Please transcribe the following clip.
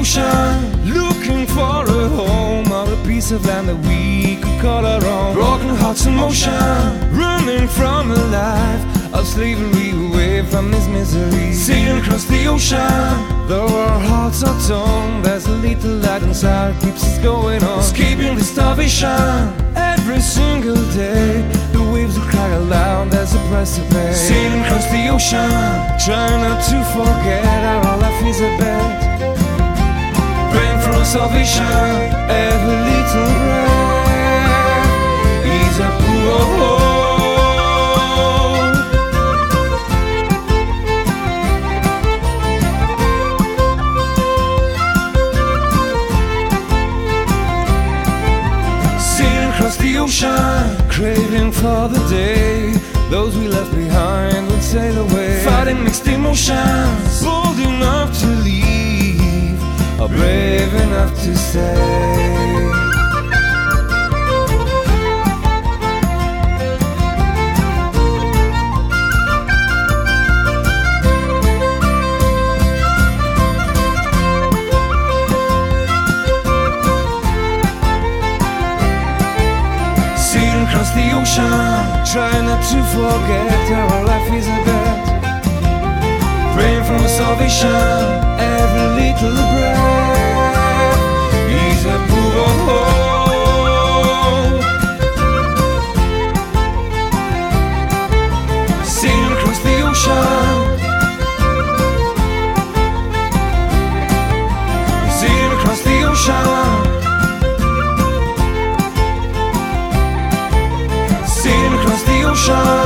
ocean, looking for a home or a piece of land that we could call our own. Broken hearts in motion, running from a life of slavery, away from this misery. Sailing across the ocean, though our hearts are torn, there's a little light inside that keeps us going on. Escaping the starvation every single day, the waves will cry aloud, there's a price to pay. Sailing across the ocean, trying not to forget how our life is a bet. Praying for our salvation, every little breath is a pool of hope. Sailing across the ocean, craving for the day those we left behind would sail away. Fighting mixed emotions, bold enough to leave, or brave enough to stay. Sailing across the ocean, trying not to forget how our life is a bet. Praying for our salvation, every little breath is a pool of hope. Sailing across the ocean, sailing across the ocean, sailing across the ocean.